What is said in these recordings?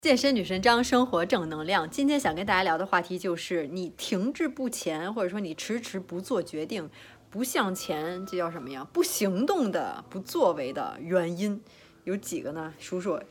健身女神张，生活正能量。今天想跟大家聊的话题就是你停滞不前，或者说你迟迟不做决定、不向前，这叫什么呀？不行动的、不作为的原因有几个呢？数数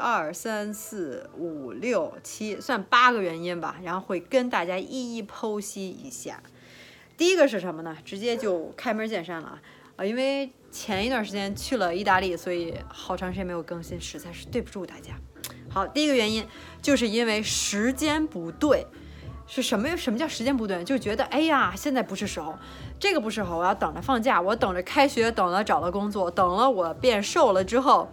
，1、2、3、4、5、6、7，算8个原因吧。然后会跟大家一一剖析一下。第一个是什么呢？直接就开门见山了因为前一段时间去了意大利，所以好长时间没有更新，实在是对不住大家。好，第一个原因就是因为时间不对。是什么叫时间不对？就觉得哎呀，现在不是时候，这个不适合，我要等着放假，我等着开学，等着找到工作，等了我变瘦了之后，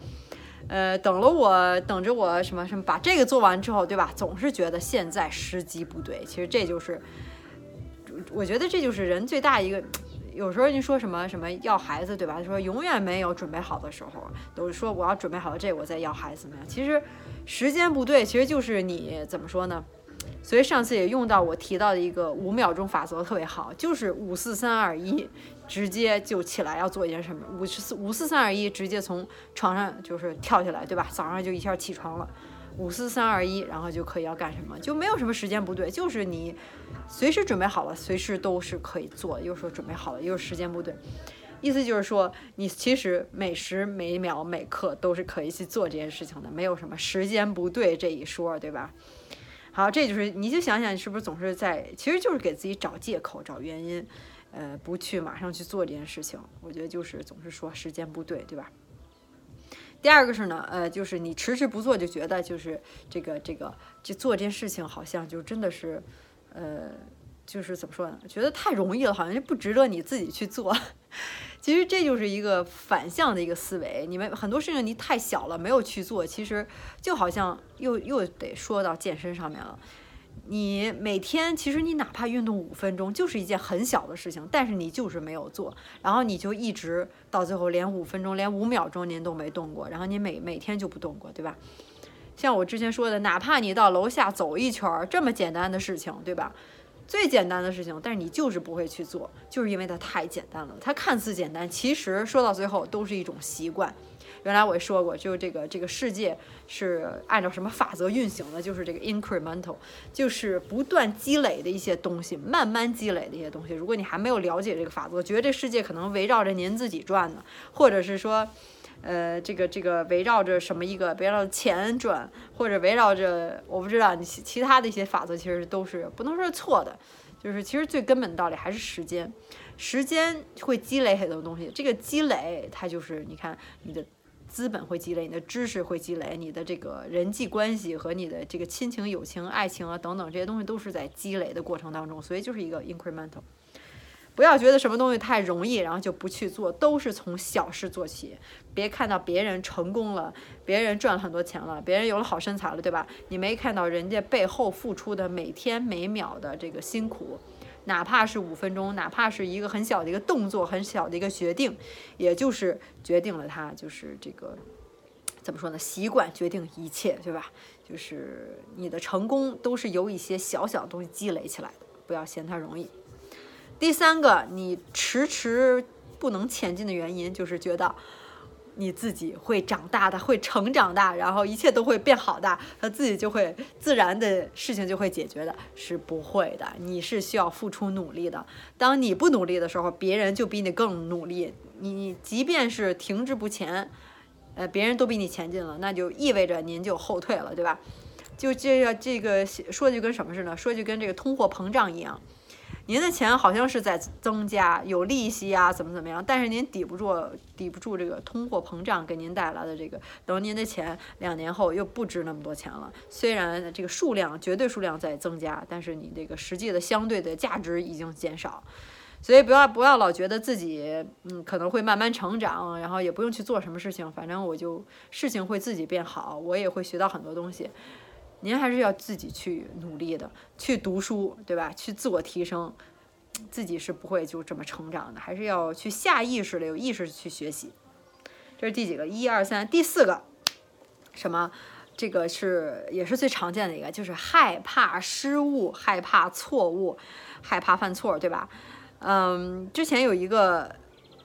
等着我什么把这个做完之后，对吧？总是觉得现在时机不对。其实这就是，我觉得这就是人最大一个。有时候你说什么要孩子，对吧？说永远没有准备好的时候，都是说我要准备好了这我再要孩子怎么样？其实时间不对，其实就是你怎么说呢？所以上次也用到我提到的一个5秒钟法则特别好，就是5、4、3、2、1，直接就起来要做一件什么？5、4、3、2、1，直接从床上就是跳起来，对吧？早上就一下起床了。5、4、3、2、1，然后就可以要干什么？就没有什么时间不对，就是你随时准备好了，随时都是可以做。又说准备好了，又是时间不对，意思就是说，你其实每时每秒每刻都是可以去做这件事情的，没有什么时间不对这一说，对吧？好，这就是你就想想，是不是总是其实就是给自己找借口、找原因，不去马上去做这件事情。我觉得就是总是说时间不对，对吧？第二个是呢，就是你迟迟不做，就觉得就是这做这件事情好像就真的是，就是怎么说呢？觉得太容易了，好像就不值得你自己去做。其实这就是一个反向的一个思维，你们很多事情你太小了没有去做，其实就好像又得说到健身上面了。你每天其实你哪怕运动5分钟，就是一件很小的事情，但是你就是没有做，然后你就一直到最后连5分钟、连5秒钟您都没动过，然后你每天就不动过，对吧？像我之前说的，哪怕你到楼下走一圈，这么简单的事情，对吧？最简单的事情，但是你就是不会去做，就是因为它太简单了。它看似简单，其实说到最后都是一种习惯。原来我也说过，就这个世界是按照什么法则运行的，就是这个 incremental， 就是不断积累的一些东西，慢慢积累的一些东西。如果你还没有了解这个法则，觉得这世界可能围绕着您自己转呢，或者是说这个围绕着围绕着钱转，或者围绕着我不知道你其他的一些法则，其实都是不能说是错的，就是其实最根本的道理还是时间会积累很多东西，这个积累它就是你看你的资本会积累，你的知识会积累，你的这个人际关系和你的这个亲情、友情、爱情啊等等这些东西都是在积累的过程当中，所以就是一个 incremental。不要觉得什么东西太容易，然后就不去做，都是从小事做起。别看到别人成功了，别人赚了很多钱了，别人有了好身材了，对吧？你没看到人家背后付出的每天每秒的这个辛苦，哪怕是5分钟，哪怕是一个很小的一个动作，很小的一个决定，也就是决定了他就是这个怎么说呢？习惯决定一切，对吧？就是你的成功都是由一些小小的东西积累起来的，不要嫌它容易。第三个，你迟迟不能前进的原因，就是觉得你自己会长大的，会成长的，然后一切都会变好的，他自己就会自然的事情就会解决的，是不会的，你是需要付出努力的。当你不努力的时候，别人就比你更努力。你即便是停滞不前，别人都比你前进了，那就意味着您就后退了，对吧？就这个说就跟什么似的，说就跟这个通货膨胀一样。您的钱好像是在增加，有利息啊，怎么样？但是您抵不住这个通货膨胀给您带来的这个，等您的钱2年后又不值那么多钱了。虽然这个绝对数量在增加，但是你这个实际的相对的价值已经减少。所以不要老觉得自己可能会慢慢成长，然后也不用去做什么事情，反正事情会自己变好，我也会学到很多东西。您还是要自己去努力的，去读书，对吧？去自我提升，自己是不会就这么成长的，还是要去下意识的、有意识去学习。这是第几个？1、2、3，第4个，什么？这个也是最常见的一个，就是害怕失误、害怕错误、害怕犯错，对吧？之前有一个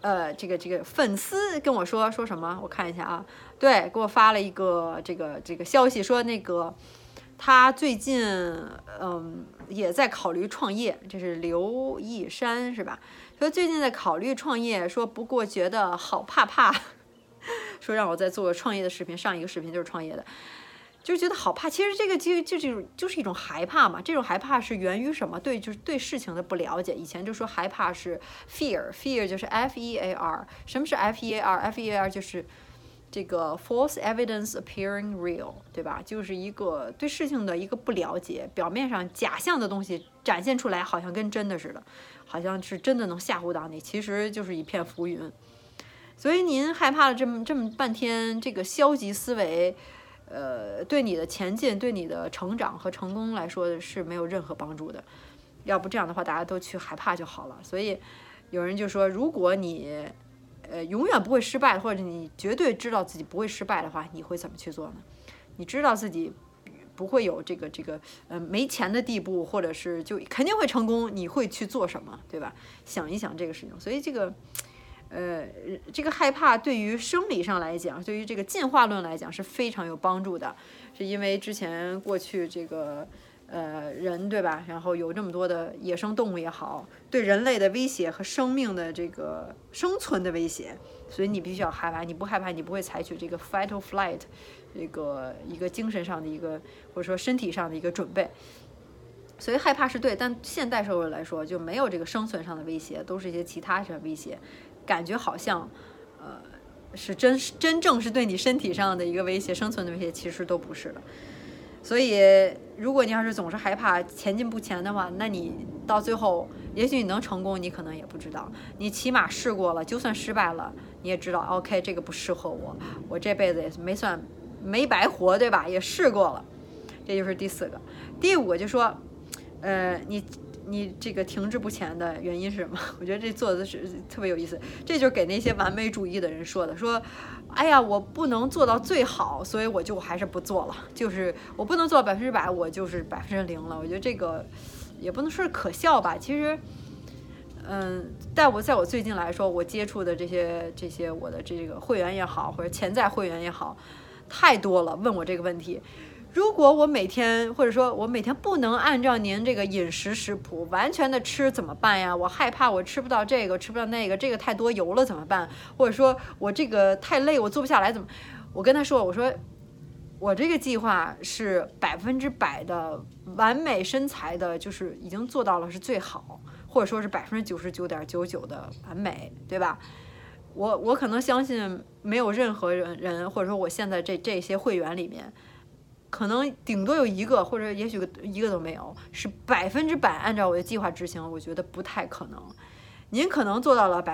这个粉丝跟我说什么？我看一下啊，对，给我发了一个这个消息，说那个他最近也在考虑创业，这是刘一山是吧？说最近在考虑创业，说不过觉得好怕，说让我再做个创业的视频，上一个视频就是创业的。就是觉得好怕，其实这个就是一种害怕嘛。这种害怕是源于什么？就是对事情的不了解。以前就说害怕是 fear 就是 FEAR。什么是 FEAR？FEAR 就是这个 false evidence appearing real， 对吧？就是一个对事情的一个不了解，表面上假象的东西展现出来，好像跟真的似的，好像是真的能吓唬到你，其实就是一片浮云。所以您害怕了这么半天，这个消极思维。对你的前进、对你的成长和成功来说是没有任何帮助的。要不这样的话，大家都去害怕就好了。所以有人就说，如果你永远不会失败，或者你绝对知道自己不会失败的话，你会怎么去做呢？你知道自己不会有这个没钱的地步，或者是就肯定会成功，你会去做什么，对吧？想一想这个事情。所以这个害怕对于生理上来讲，对于这个进化论来讲是非常有帮助的，是因为之前过去这个人对吧，然后有这么多的野生动物也好，对人类的威胁和生命的这个生存的威胁，所以你必须要害怕，你不害怕你不会采取这个 fight or flight 这个一个精神上的一个或者说身体上的一个准备。所以害怕是对，但现代社会来说就没有这个生存上的威胁，都是一些其他的威胁，感觉好像是真正是对你身体上的一个威胁，生存的威胁其实都不是的。所以如果你要是总是害怕前进不前的话，那你到最后也许你能成功，你可能也不知道，你起码试过了，就算失败了你也知道 OK 这个不适合我这辈子也没白活，对吧？也试过了。这就是第4个。第5个就说你这个停滞不前的原因是什么？我觉得这做的是特别有意思，这就是给那些完美主义的人说的，说哎呀我不能做到最好，所以我就还是不做了，就是我不能做到100%，我就是0%了。我觉得这个也不能说是可笑吧，其实在我最近来说，我接触的这些我的这个会员也好，或者潜在会员也好，太多了问我这个问题。如果我每天或者说我每天不能按照您这个饮食食谱完全的吃怎么办呀？我害怕我吃不到这个吃不到那个，这个太多油了怎么办？或者说我这个太累我做不下来怎么？我跟他说，我说我这个计划是100%的完美身材的，就是已经做到了是最好，或者说是99.99%的完美，对吧？我可能相信没有任何人或者说我现在这些会员里面。可能顶多有一个，或者也许一个都没有，是100%按照我的计划执行，我觉得不太可能。您可能做到了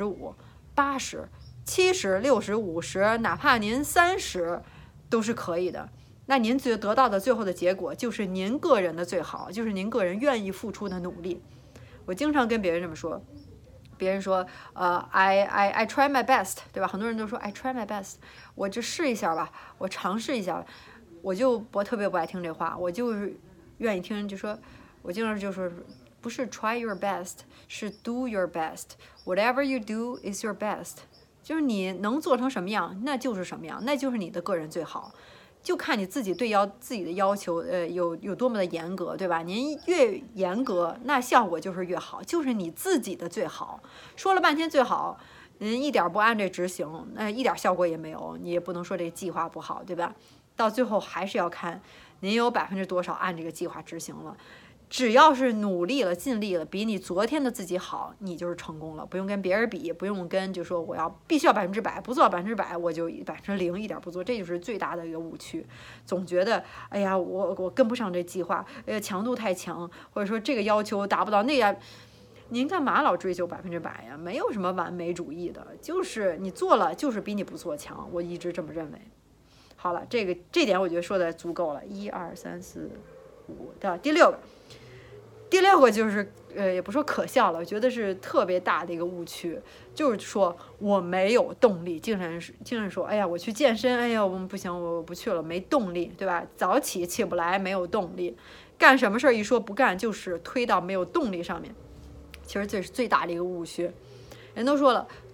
95%、80%、70%、60%、50%，哪怕您30%都是可以的。那您得到的最后的结果就是您个人的最好，就是您个人愿意付出的努力。我经常跟别人这么说，别人说I try my best， 对吧？很多人都说 I try my best， 我就试一下吧，我尝试一下吧。我特别不爱听这话，我就是愿意听，就说我经常就说不是 try your best， 是 do your best， whatever you do is your best， 就是你能做成什么样那就是什么样，那就是你的个人最好，就看你自己对自己的要求有多么的严格，对吧？您越严格那效果就是越好，就是你自己的最好。说了半天最好，您一点不按这执行，那一点效果也没有，你也不能说这个计划不好，对吧？到最后还是要看您有多少按这个计划执行了。只要是努力了尽力了，比你昨天的自己好，你就是成功了。不用跟别人比，不用跟就说我必须要100%，不做到100%我就0%一点不做，这就是最大的一个误区。总觉得哎呀我跟不上这计划，强度太强，或者说这个要求达不到那样。您干嘛老追求100%呀？没有什么完美主义的，就是你做了就是比你不做强，我一直这么认为。好了，这点我觉得说的足够了。1、2、3、4、5的第6个就是也不说可笑了，我觉得是特别大的一个误区，就是说我没有动力，经常说哎呀我去健身，哎呀我不行我不去了，没动力，对吧？早起不来，没有动力，干什么事儿一说不干就是推到没有动力上面，其实这是最大的一个误区。人都说了，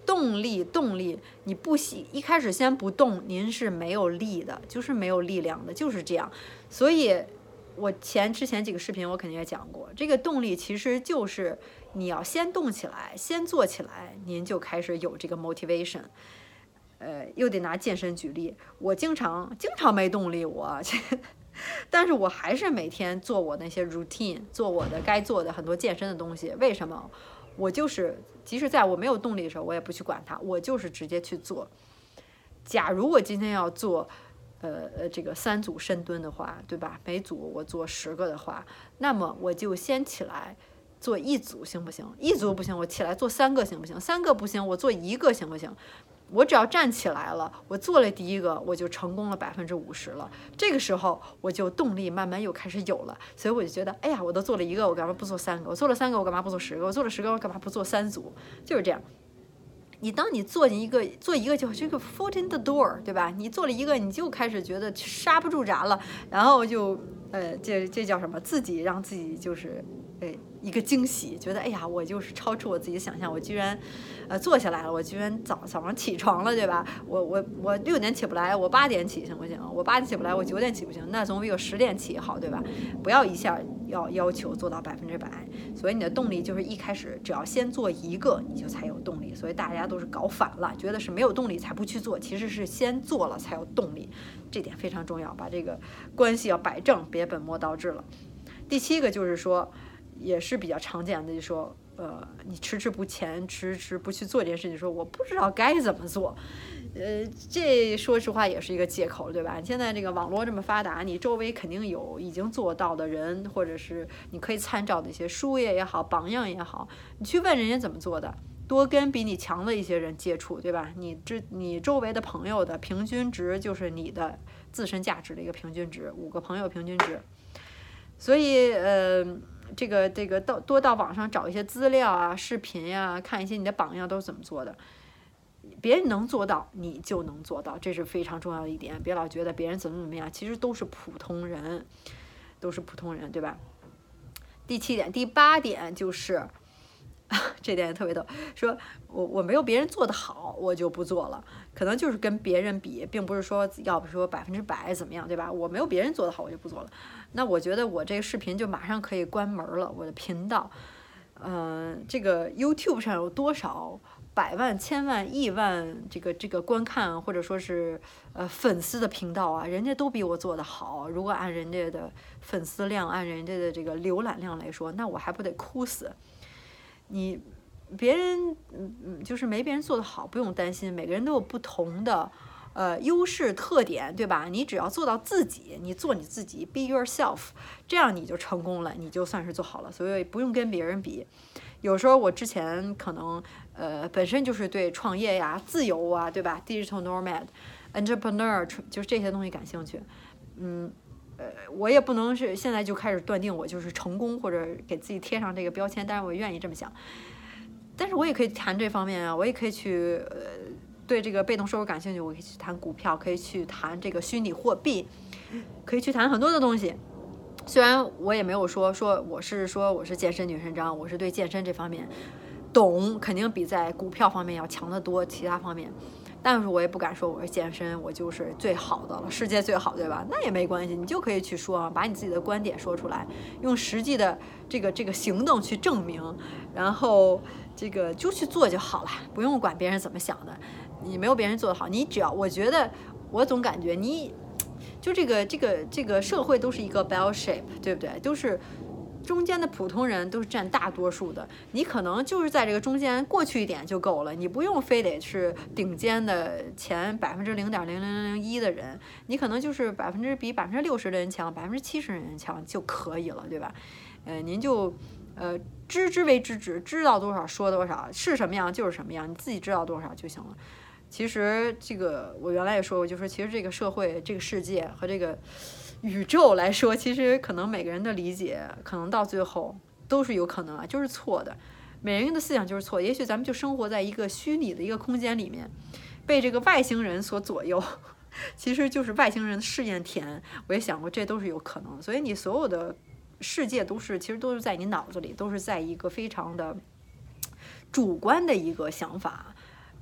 动力，你不一开始先不动，您是没有力的，就是没有力量的，就是这样。所以我之前几个视频我肯定也讲过，这个动力其实就是你要先动起来，先做起来，您就开始有这个 motivation。又得拿健身举例，我经常没动力，但是我还是每天做我那些 routine， 做我的该做的很多健身的东西。为什么？我就是即使在我没有动力的时候，我也不去管它，我就是直接去做。假如我今天要做这个3组深蹲的话，对吧？每组我做10个的话，那么我就先起来做1组行不行？1组不行，我起来做3个行不行？3个不行，我做1个行不行？我只要站起来了，我做了第1个，我就成功了50%了。这个时候我就动力慢慢又开始有了，所以我就觉得，哎呀，我都做了1个，我干嘛不做3个？我做了3个，我干嘛不做10个？我做了10个，我干嘛不做3组？就是这样。当你做一个就这个 foot in the door， 对吧？你做了1个，你就开始觉得刹不住闸了，然后就这叫什么？自己让自己就是一个惊喜，觉得哎呀，我就是超出我自己的想象，我居然坐下来了，我居然早上起床了，对吧？我6点起不来，我8点起行不行？我8点起不来，我9点起不行？那总比我10点起好，对吧？不要一下要求做到100%，所以你的动力就是一开始只要先做1个，你就才有动力。所以大家都是搞反了，觉得是没有动力才不去做，其实是先做了才有动力，这点非常重要，把这个关系要摆正，别本末倒置了。第7个就是说，也是比较常见的，就是说你迟不前，迟不去做这件事情，说我不知道该怎么做，这说实话也是一个借口，对吧？现在这个网络这么发达，你周围肯定有已经做到的人，或者是你可以参照的一些书也好，榜样也好，你去问人家怎么做的，多跟比你强的一些人接触，对吧？你周围的朋友的平均值就是你的自身价值的一个平均值，5个朋友平均值。所以这个多到网上找一些资料啊、视频呀，看一些你的榜样都是怎么做的。别人能做到，你就能做到，这是非常重要的一点。别老觉得别人怎么样，其实都是普通人，对吧？第8点就是这点也特别逗，说我没有别人做得好，我就不做了，可能就是跟别人比，并不是说要不说100%怎么样，对吧？我没有别人做得好，我就不做了。那我觉得我这个视频就马上可以关门了，我的频道，这个 YouTube 上有多少百万、千万、亿万这个观看或者说是粉丝的频道啊，人家都比我做得好。如果按人家的粉丝量，按人家的这个浏览量来说，那我还不得哭死？别人就是没别人做得好，不用担心，每个人都有不同的优势特点，对吧？你只要做到自己，你做你自己 ，be yourself， 这样你就成功了，你就算是做好了，所以不用跟别人比。有时候我之前可能本身就是对创业呀、自由啊，对吧 ？digital nomad、entrepreneur 就是这些东西感兴趣，我也不能是现在就开始断定我就是成功或者给自己贴上这个标签，但是我愿意这么想。但是我也可以谈这方面啊，我也可以去对这个被动收入感兴趣，我可以去谈股票，可以去谈这个虚拟货币，可以去谈很多的东西。虽然我也没有说我是健身女神章，我是对健身这方面懂，肯定比在股票方面要强得多，其他方面。但是我也不敢说我是健身，我就是最好的了，世界最好，对吧？那也没关系，你就可以去说，把你自己的观点说出来，用实际的这个行动去证明，然后这个就去做就好了，不用管别人怎么想的。你没有别人做得好，你只要，我觉得我总感觉你就这个社会都是一个 bell shape， 对不对？都是中间的普通人都是占大多数的，你可能就是在这个中间过去一点就够了，你不用非得是顶尖的前0.0001%的人，你可能就是比60%的人强，70%的人强就可以了，对吧？您就知之为知之，知道多少说多少，是什么样就是什么样，你自己知道多少就行了。其实这个我原来也说过，就说其实这个社会、这个世界和这个宇宙来说，其实可能每个人的理解，可能到最后都是有可能就是错的。每个人的思想就是错，也许咱们就生活在一个虚拟的一个空间里面，被这个外星人所左右，其实就是外星人的试验田。我也想过，这都是有可能。所以你所有的世界其实都是在你脑子里，都是在一个非常的主观的一个想法。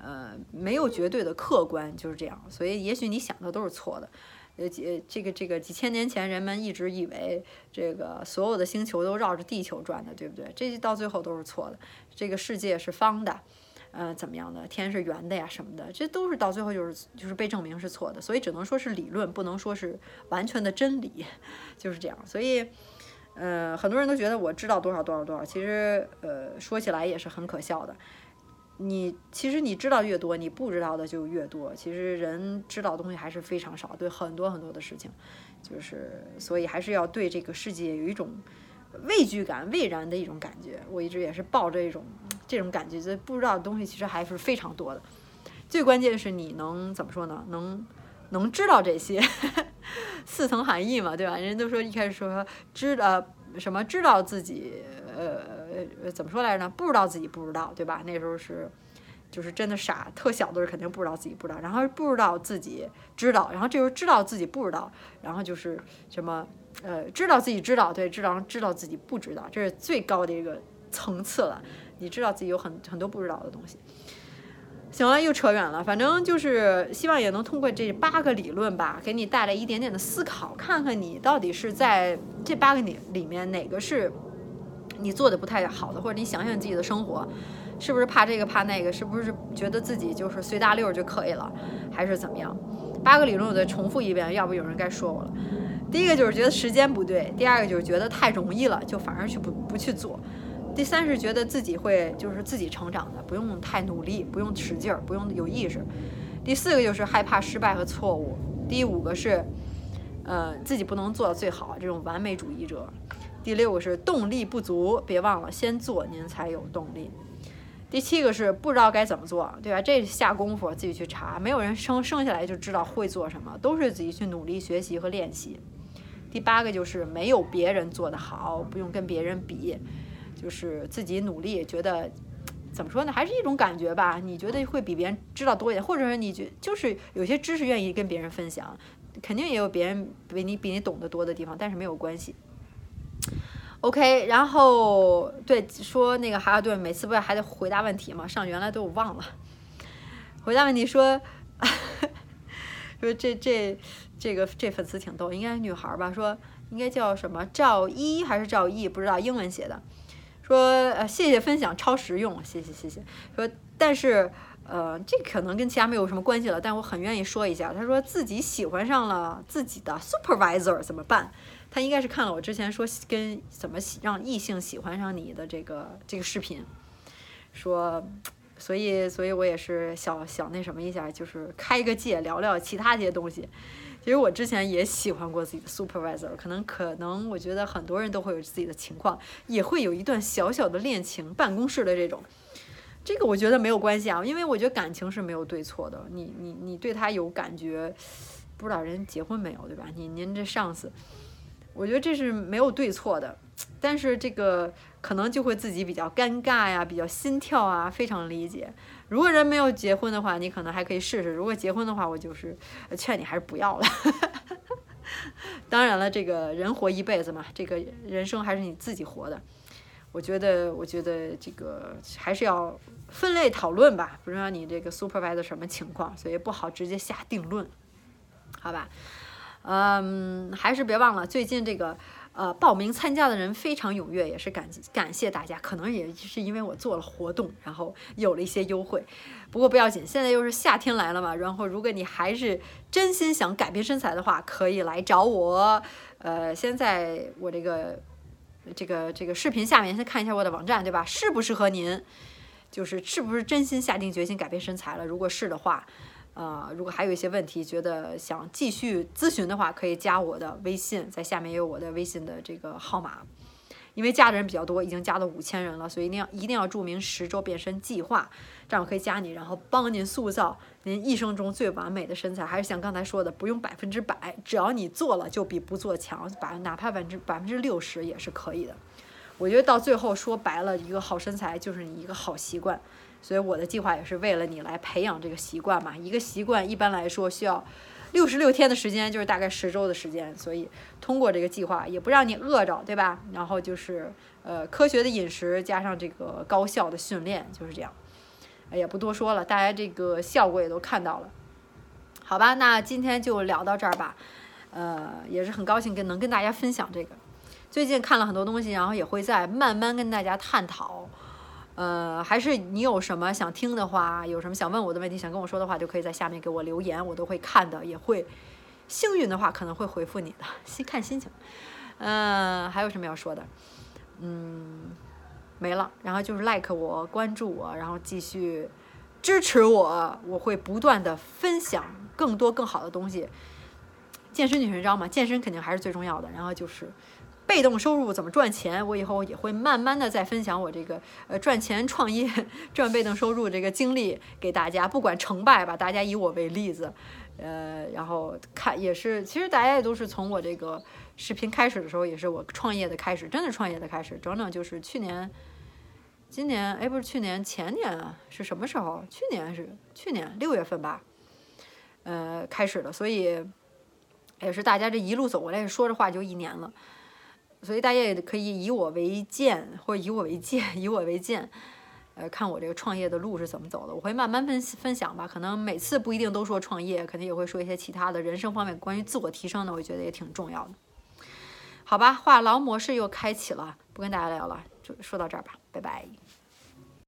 没有绝对的客观，就是这样。所以也许你想的都是错的。这个几千年前人们一直以为这个所有的星球都绕着地球转的，对不对？这到最后都是错的。这个世界是方的。怎么样的？天是圆的呀，什么的，这都是到最后就是被证明是错的，所以只能说是理论，不能说是完全的真理，就是这样。所以，很多人都觉得我知道多少多少多少，其实说起来也是很可笑的。其实你知道越多，你不知道的就越多。其实人知道的东西还是非常少，对很多很多的事情，就是所以还是要对这个世界有一种畏惧感、畏然的一种感觉。我一直也是抱着这种感觉，就不知道的东西其实还是非常多的。最关键是你能怎么说呢？能知道这些四层含义嘛，对吧？人家都说一开始说知道自己怎么说来着呢？不知道自己不知道，对吧？那时候就是真的傻，特小的时候肯定不知道自己不知道，然后不知道自己知道，然后这时候知道自己不知道，然后就是什么知道自己知道，对，知道自己不知道，这是最高的一个层次了。你知道自己有很多不知道的东西。行了，又扯远了，反正就是希望也能通过这8个理论吧，给你带来一点点的思考，看看你到底是在这8个里面哪个是你做的不太好的，或者你想想自己的生活，是不是怕这个怕那个，是不是觉得自己就是随大溜就可以了，还是怎么样？8个理论我再重复一遍，要不有人该说我了。第一个就是觉得时间不对，第二个就是觉得太容易了，就反而不去做。第三是觉得自己会就是自己成长的，不用太努力，不用使劲儿，不用有意识。第4个就是害怕失败和错误。第5个是自己不能做到最好，这种完美主义者。第6个是动力不足，别忘了先做您才有动力。第7个是不知道该怎么做，对吧？这下功夫自己去查，没有人生下来就知道会做什么，都是自己去努力学习和练习。第8个就是没有别人做得好，不用跟别人比，就是自己努力，觉得怎么说呢，还是一种感觉吧。你觉得会比别人知道多一点，或者是你就是有些知识愿意跟别人分享，肯定也有别人比你懂得多的地方，但是没有关系。OK， 然后对说那个哈顿每次不是还得回答问题吗？上原来都我忘了回答问题说说这粉丝挺逗，应该是女孩吧，说应该叫什么赵一还是赵毅，不知道，英文写的。说谢谢分享，超实用，谢谢。说但是这可能跟其他没有什么关系了，但我很愿意说一下。他说自己喜欢上了自己的 supervisor 怎么办？他应该是看了我之前说跟怎么让异性喜欢上你的这个视频，说所以我也是想那什么一下，就是开个戒，聊聊其他这些东西。其实我之前也喜欢过自己的 supervisor， 可能我觉得很多人都会有自己的情况，也会有一段小小的恋情，办公室的这种。这个我觉得没有关系啊，因为我觉得感情是没有对错的。你对他有感觉，不知道人结婚没有，对吧？您这上司，我觉得这是没有对错的，但是这个可能就会自己比较尴尬呀，比较心跳啊，非常理解。如果人没有结婚的话，你可能还可以试试；如果结婚的话，我就是劝你还是不要了。当然了，这个人活一辈子嘛，这个人生还是你自己活的。我觉得这个还是要分类讨论吧，不知道你这个 supervisor 什么情况，所以不好直接下定论，好吧？还是别忘了最近这个报名参加的人非常踊跃，也是感谢大家，可能也是因为我做了活动，然后有了一些优惠。不过不要紧，现在又是夏天来了嘛，然后如果你还是真心想改变身材的话，可以来找我。现在我这个视频下面先看一下我的网站，对吧？适不适合您？就是是不是真心下定决心改变身材了？如果是的话，如果还有一些问题，觉得想继续咨询的话，可以加我的微信，在下面也有我的微信的这个号码。因为加的人比较多，已经加到5000人了，所以一定要注明10周变身计划，这样我可以加你，然后帮您塑造您一生中最完美的身材。还是像刚才说的，不用100%，只要你做了就比不做强，哪怕60%也是可以的。我觉得到最后说白了，一个好身材就是你一个好习惯，所以我的计划也是为了你来培养这个习惯嘛。一个习惯一般来说需要66天的时间，就是大概10周的时间，所以通过这个计划也不让你饿着，对吧？然后就是科学的饮食加上这个高效的训练，就是这样。 也不多说了，大家这个效果也都看到了，好吧？那今天就聊到这儿吧。也是很高兴能跟大家分享这个。最近看了很多东西，然后也会再慢慢跟大家探讨。还是你有什么想听的话，有什么想问我的问题，想跟我说的话，就可以在下面给我留言，我都会看的，也会幸运的话可能会回复你的，看心情。还有什么要说的？没了。然后就是 like 我，关注我，然后继续支持我，我会不断的分享更多更好的东西。健身女神招嘛，健身肯定还是最重要的。然后就是被动收入怎么赚钱，我以后也会慢慢的再分享我这个赚钱创业赚被动收入这个经历给大家，不管成败吧，大家以我为例子。然后看也是，其实大家也都是从我这个视频开始的时候，也是我创业的开始，真的创业的开始，整整就是今年不是去年，前年啊，是什么时候？去年6月份吧，开始的，所以也是大家这一路走过来，说着话就1年了，所以大家也可以以我为鉴，或者以我为鉴，看我这个创业的路是怎么走的。我会慢慢分享吧，可能每次不一定都说创业，肯定也会说一些其他的人生方面关于自我提升的，我觉得也挺重要的。好吧，话痨模式又开启了，不跟大家聊了，就说到这儿吧，拜拜。